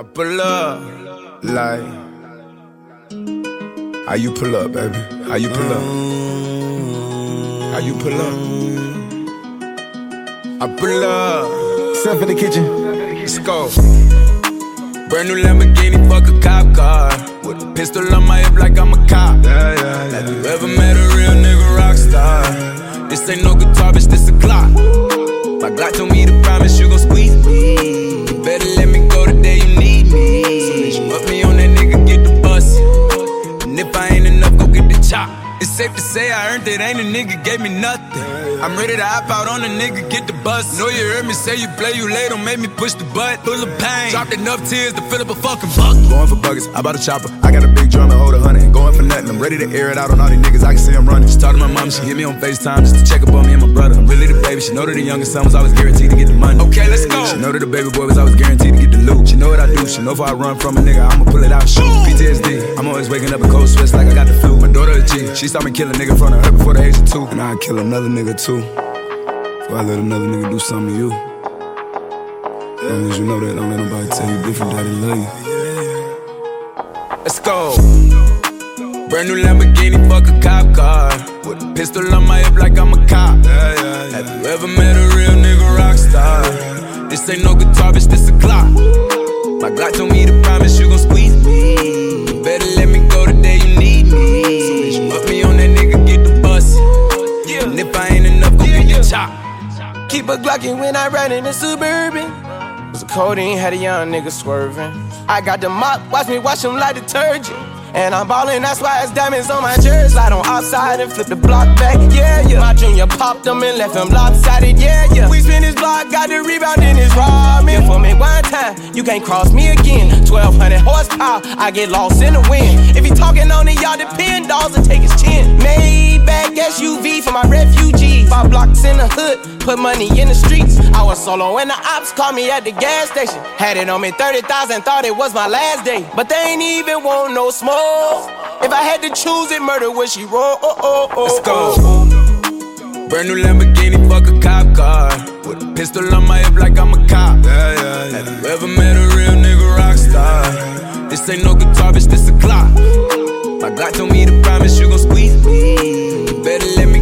I pull up, like, how you pull up, baby? How you pull up? How you pull up? I pull up. Step in the kitchen. Let's go. Brand new Lamborghini, fuck a cop car. With a pistol on my hip like I'm a cop. Have you ever met a real nigga rock star? This ain't no guitar, bitch, this a Glock. My Glock told me to promise you gon' squeeze me. You better let me go the day you need me. Soon as you put me on that nigga, get the bus. And if I ain't enough, go get the chop. It's safe to say I earned it, ain't a nigga gave me nothing. I'm ready to hop out on a nigga, get the bus. Know you heard me say you play, you late, don't make me push the butt. Full of pain, dropped enough tears to fill up a fucking bucket. Going for buckets, I bought a chopper. I got a big drum and hold 100. Ain't going for nothing, I'm ready to air it out on all these niggas, I can see them running. She talked to my mom, she hit me on FaceTime just to check up on me and my brother. I'm really the baby, she know that the youngest son was always guaranteed to get the money. Okay, let's go. She know that the baby boy was always guaranteed to get the loot. She know what I do, she know if I run from a nigga, I'ma pull it out and shoot. PTSD, I'm always waking up in cold sweats like I got the flu. My daughter a G, she saw me kill a nigga in front of her before the age of 2. And I'd kill another nigga too. Before I let another nigga do something to you. As long as you know that, don't let nobody tell you different, daddy love you. Let's go. Brand new Lamborghini, fuck a cop car. With a pistol on my hip like I'm a cop. Have you ever met a real nigga rock star? This ain't no guitar, bitch, this a Glock. My Glock told me to promise you gon' squeeze me. You better let me go the day you need me. Soon as you put me on that nigga, get the bus. And if I ain't enough, go get the chop. Keep a Glockin' when I ride in the Suburban. Was a codeine, had a young nigga swerving. I got the mop, watch me wash him like detergent. And I'm ballin', that's why it's diamonds on my jersey. Slide on outside and flip the block back, yeah, yeah. My junior popped him and left him lopsided, yeah, yeah. We spin his block, got the rebound in his ramen. For me one time, you can't cross me again. 1200 horsepower, I get lost in the wind. If he talking on it, y'all depend, dolls and take his chin. Maybach SUV for my refugees. 5 blocks in the hood, put money in the streets. I was solo and the ops called me at the gas station. Had it on me 30,000, thought it was my last day. But they ain't even want no smoke. If I had to choose it, murder would she roll? Let's go. Brand new Lamborghini, fuck a cop car. With a pistol on my hip like I'm a cop. Have you ever met a real nigga rock star? This ain't no guitar, bitch, this a Glock. My Glock told me to promise you gon' squeeze me. You better let me